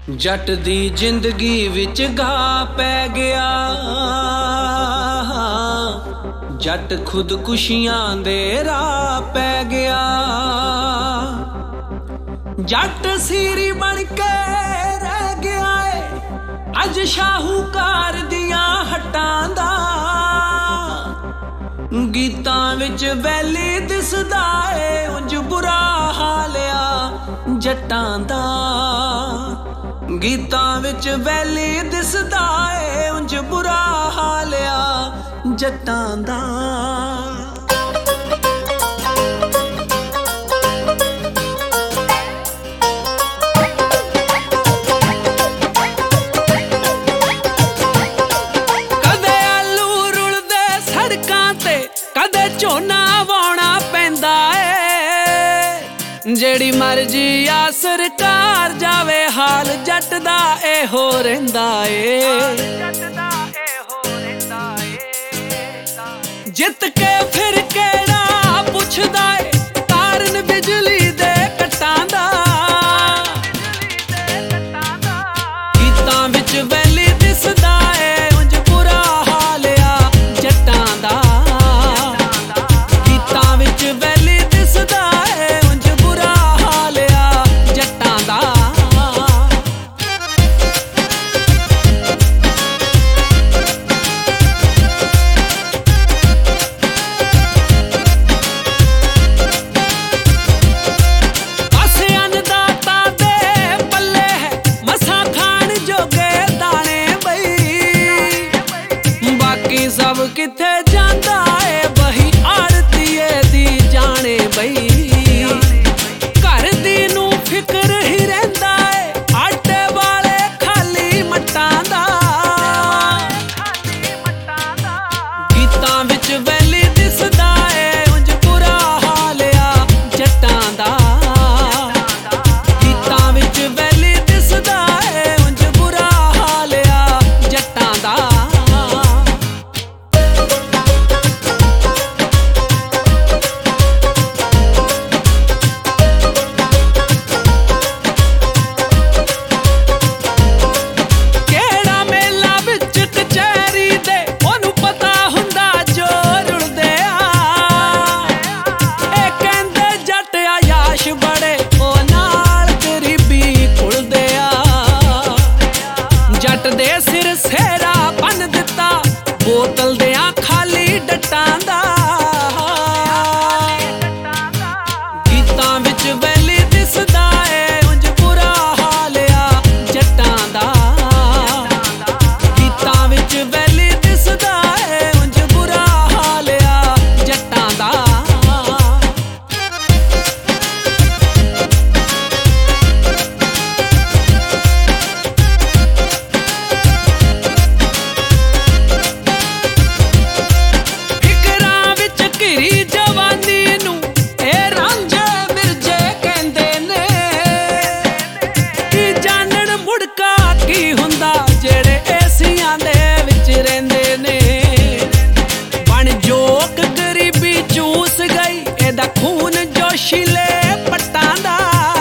जट दी जिंदगी विच घा पै गया, जट खुदकुशियां दे राह पै गया। जट सीरी बन के रह गया है अज शाहूकार दियां हट्टां दा। गीतां विच वैली दिसदा है उंज बुरा हालिया जट्टां दा। गीतां विच वैली दिसदा है उंज बुरा हालिया जट्टां दा। कदे आलू रुलदे सड़कां ते कदे झोना वाउणा पैंदा है। जेड़ी मर्जी आ सरकार जावे हाल जट दा एहो रहिंदा ए। जित के फिर केड़ा पुछदा ए कारण बिजली दे कट्टां दा। गीतां विच वैली दिसदा ए उंज बुरा हालिया जट्टां दा। गीतां विच वैली दिसदा ए उंज बुरा हालिया जट्टां दा। सब किथे जांदा है बही आड़तीए दी जाने बई। घर दी नू फिक्र ही रहिंदा है आटे वाले खाली मट्टां दा। गीतां विच वैली दिसदा है उंज बुरा हालिया जट्टां दा। गीतां विच वैली दिसदा है उंज बुरा हालिया जट्टां दा। बड़े ओ नाल गरीबी खुलदे आ। जट दे सिर सेरा बन दिता बोतल देआं खाली डट्टां दा। गीतां विच वैली दिसदा है उंज बुरा हालिया जट्टां दा। गीतां विच वैली दिसदा है उंज बुरा हालिया जट्टां दा। खून जोशीले पट्टां दा।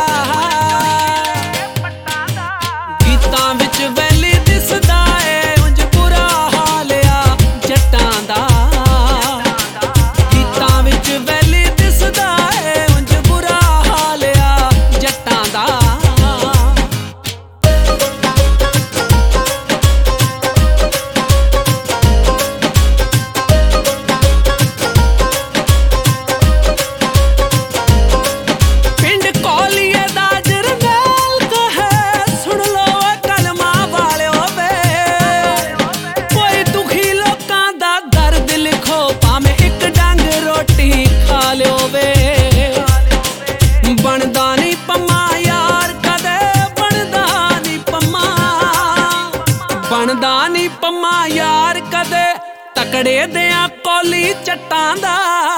गीतां विच वैली दिसदा है उंज बुरा हालिया जट्टां दा। गीतां विच वैली दिसदा है उंज बुरा हालिया जट्टां दा। बनदा नी पम्मा यार कदे बनदा नी पम्मा। बनदा नी पम्मा यार कदे तकड़े देआं कौली चट्टां दा।